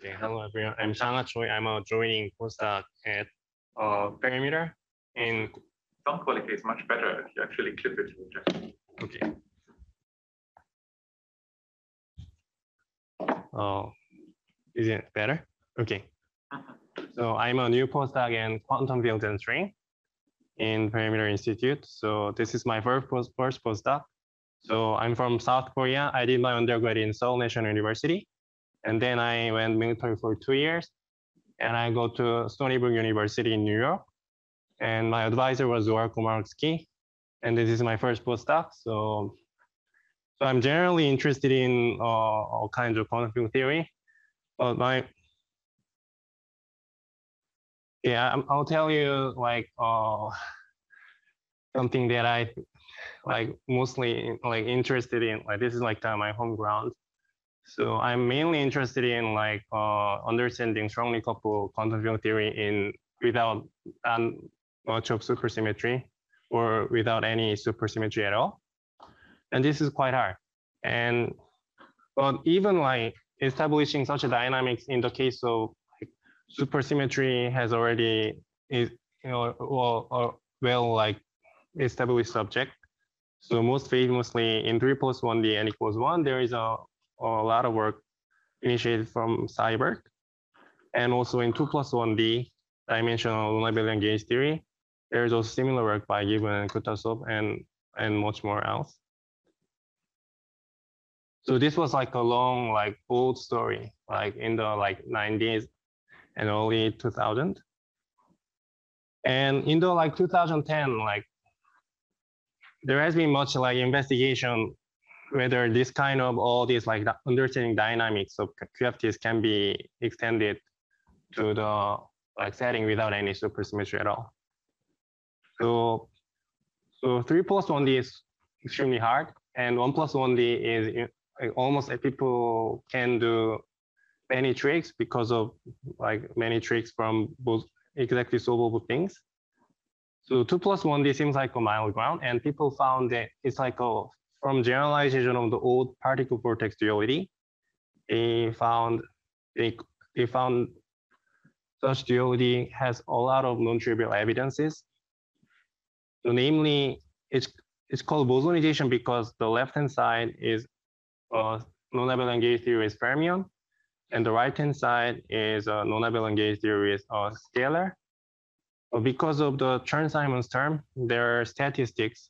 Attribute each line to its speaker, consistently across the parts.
Speaker 1: Okay, hello everyone. I'm Sang Choi. I'm a joining postdoc at Perimeter. And
Speaker 2: sound quality is much better if you actually clip it.
Speaker 1: okay. Is it better? Okay. So I'm a new postdoc in quantum field engineering in Perimeter Institute. So this is my first postdoc. So I'm from South Korea. I did my undergrad in Seoul National University. And then I went military for 2 years. And I go to Stony Brook University in New York. And my advisor was Zohar Komarovsky. And this is my first postdoc. So I'm generally interested in all kinds of quantum field theory. But I'll tell you like something that I like mostly like interested in. Like this is like my home ground. So I'm mainly interested in like understanding strongly coupled quantum field theory without much of supersymmetry or without any supersymmetry at all. And this is quite hard. But even like establishing such a dynamics in the case of like, supersymmetry has already well like established subject. So most famously in 3+1D n equals 1, there is a lot of work initiated from Seiberg. And also in 2+1D dimensional lunar abelian gauge theory, there is also similar work by Gibbon and Kutasov and much more else. So this was like a long, like old story, like in the like 90s and early 2000. And in the like 2010, like there has been much like investigation whether this kind of all these like understanding dynamics of QFTs can be extended to the like setting without any supersymmetry at all. So 3+1D is extremely hard, and 1+1D is almost people can do many tricks because of like many tricks from both exactly solvable things. So 2+1D seems like a middle ground, and people found that it's like from generalization of the old particle vortex duality, they found such duality has a lot of non-trivial evidences. So namely, it's called bosonization because the left-hand side is non-abelian gauge theory is fermion, and the right-hand side is non-abelian gauge theory is scalar. But because of the Chern-Simons term, their statistics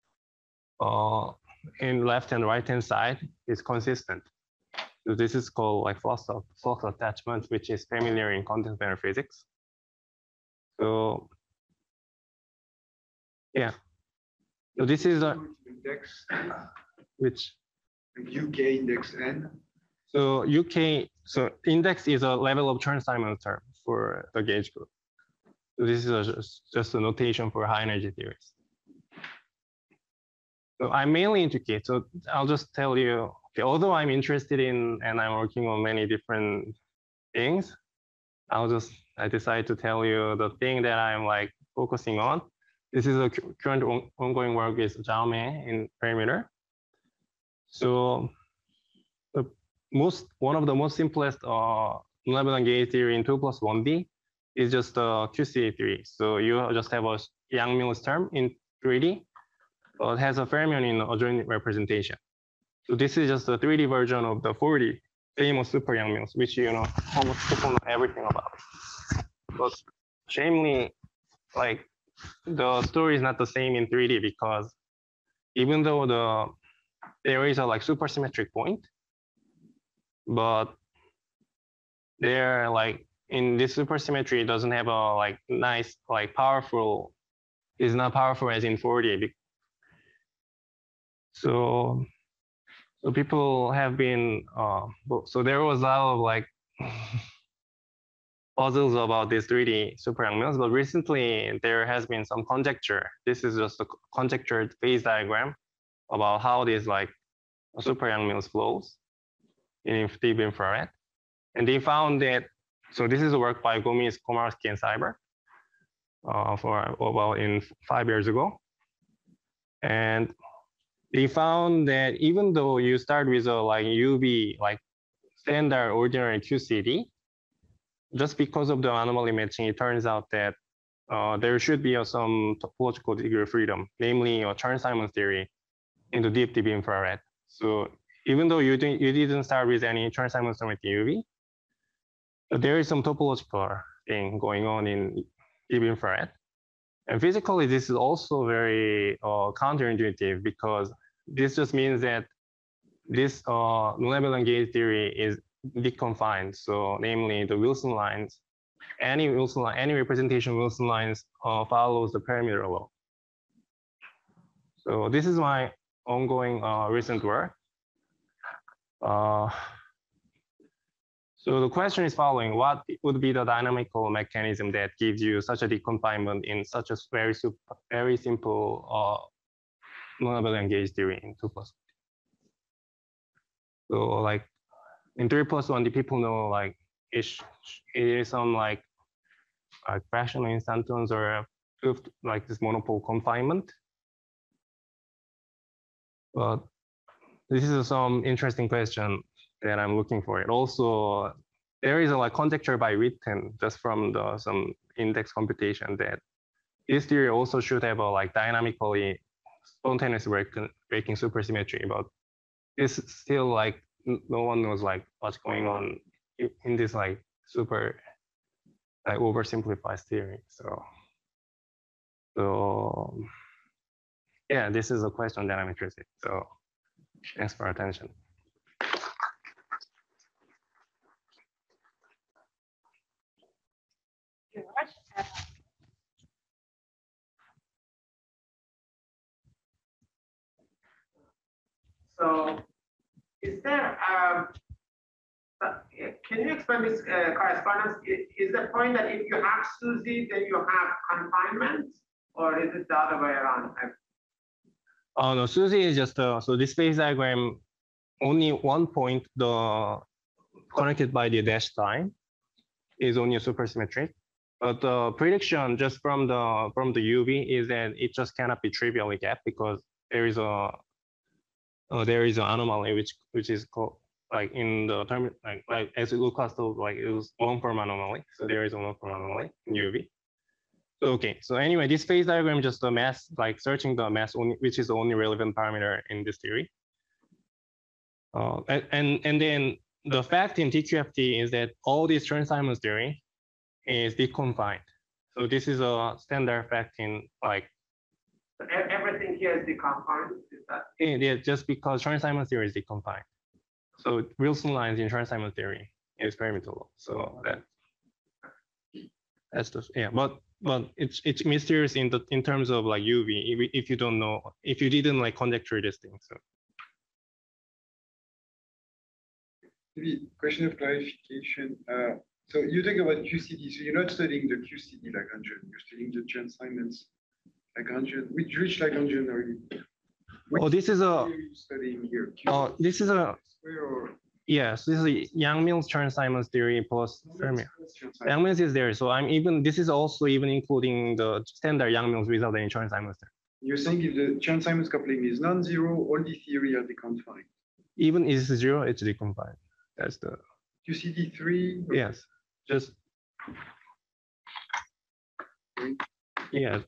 Speaker 1: in left and right-hand side is consistent. So this is called like flux attachment, which is familiar in content matter physics. So yeah. So this is a
Speaker 3: index,
Speaker 1: which
Speaker 3: UK index n.
Speaker 1: So index is a level of Chern-Simons term for the gauge group. So this is just a notation for high energy theories. So I'm mainly into K. So I'll just tell you, okay, although I'm interested in and I'm working on many different things, I decide to tell you the thing that I'm like focusing on. This is a current ongoing work is Zhao Mei in Perimeter. So one of the most simplest non-abelian gauge theory in 2+1D is just the QCD theory. So you just have a Yang-Mills term in 3D. It has a fermion in adjoint representation. So this is just a 3D version of the 4D famous super Yang-Mills, which almost people know everything about. But shamefully, like the story is not the same in 3D because even though there is a like supersymmetric point, but they're like in this supersymmetry doesn't have a like nice like powerful, is not powerful as in 4D. So people have been so there was a lot of like puzzles about this 3D super Yang-Mills, but recently there has been some conjecture. This is just a conjectured phase diagram about how this like super Yang-Mills flows in deep infrared. And they found that, so this is a work by Gomis, Komarovsky, and Seiberg in 5 years ago. And they found that even though you start with a like UV, like standard ordinary QCD, just because of the anomaly matching, it turns out that there should be some topological degree of freedom, namely Chern-Simons theory in the deep infrared. So even though you didn't start with any Chern-Simons theory with UV, there is some topological thing going on in deep infrared. And physically, this is also very counterintuitive, because this just means that this non-abelian gauge theory is deconfined. So namely the Wilson lines, any representation of Wilson lines follows the parameter law. So this is my ongoing recent work. So the question is following: what would be the dynamical mechanism that gives you such a deconfinement in such a very simple non-abelian gauge theory in 2+1? So like in 3+1, the people know like it is some like fractional instantons or like this monopole confinement. But this is some interesting question that I'm looking for. It also, there is a like conjecture by Witten just from some index computation that this theory also should have a like dynamically spontaneous breaking supersymmetry, but it's still like no one knows like what's going on in this like super like oversimplified theory. So yeah, this is a question that I'm interested in. So thanks for attention.
Speaker 4: So, is there, can you explain this correspondence? Is the point that if you have SUSY, then you have confinement, or is it the other way around?
Speaker 1: Oh no, SUSY is just so this phase diagram, only one point connected by the dashed line is only a supersymmetric. But the prediction just from the UV is that it just cannot be trivially gapped, because there is an anomaly which is called like in the term like as Lucas told, like it was one form anomaly. So there is a one form anomaly in UV. So okay. So anyway, this phase diagram just the mass, like searching the mass only, which is the only relevant parameter in this theory. And then the fact in TQFT is that all this Chern-Simons theory is deconfined. So this is a standard fact in like.
Speaker 4: So everything here is deconfined. Is that?
Speaker 1: Yeah, just because Chern-Simons theory is deconfined. So Wilson lines in Chern-Simons theory is perimeter law. So that's the but it's mysterious in terms of like UV if you don't know, if you didn't like conjecture this thing. So.
Speaker 3: Maybe question of clarification. So you talk about QCD. So you're not studying the QCD Lagrangian. You're studying the Chern-Simons Lagrangian. Which Lagrangian are you?
Speaker 1: Oh, this is a.
Speaker 3: Studying here.
Speaker 1: Oh, this is a.
Speaker 3: Or?
Speaker 1: Yes, this is Yang-Mills Chern-Simons theory plus Fermi. Yang-Mills is there, so I'm even. This is also even including the standard Yang-Mills without any Chern-Simons there.
Speaker 3: You're saying if the Chern-Simons coupling is non-zero, all the theory are deconfined.
Speaker 1: Even if it's zero, it's deconfined. That's the.
Speaker 3: QCD3.
Speaker 1: Yes, just. Yeah.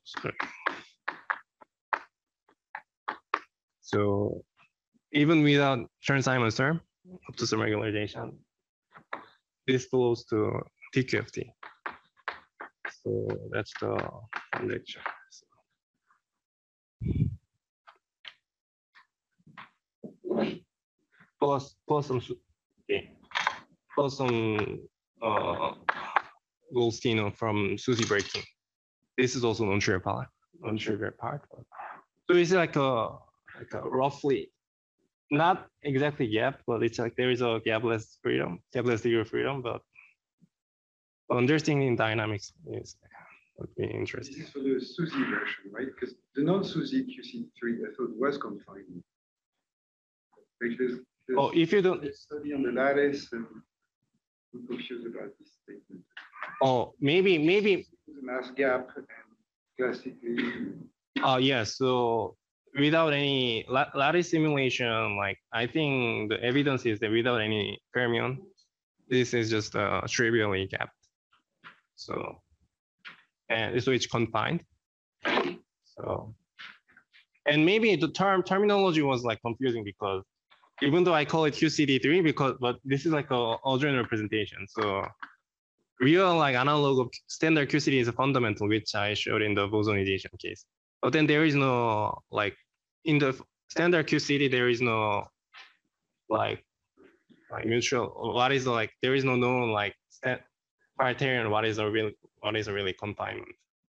Speaker 1: So even without Chern-Simons term, up to some regularization, this flows to TQFT. So that's the conjecture. Plus some Goldstein from SUSY breaking. This is also non-trivial part. So it's like a roughly, not exactly gap, but it's like there is a gapless degree of freedom, but understanding dynamics would be interesting.
Speaker 3: This is for the SUSY version, right? Because the non-SUSY QC3 I thought was confined. Like
Speaker 1: if you don't
Speaker 3: study on the lattice, and I'm confused about this statement.
Speaker 1: Oh, maybe
Speaker 3: The mass gap and classically.
Speaker 1: Yes. So without any lattice simulation, like I think the evidence is that without any fermion, this is just trivially gapped. So, and so it's confined. So, and maybe the terminology was like confusing because even though I call it QCD3 but this is like a Austrian representation. So real like analog of standard QCD is a fundamental, which I showed in the bosonization case. But then there is no like in the standard QCD, there is no like mutual. What is like there is no known like criterion. What is a really confinement.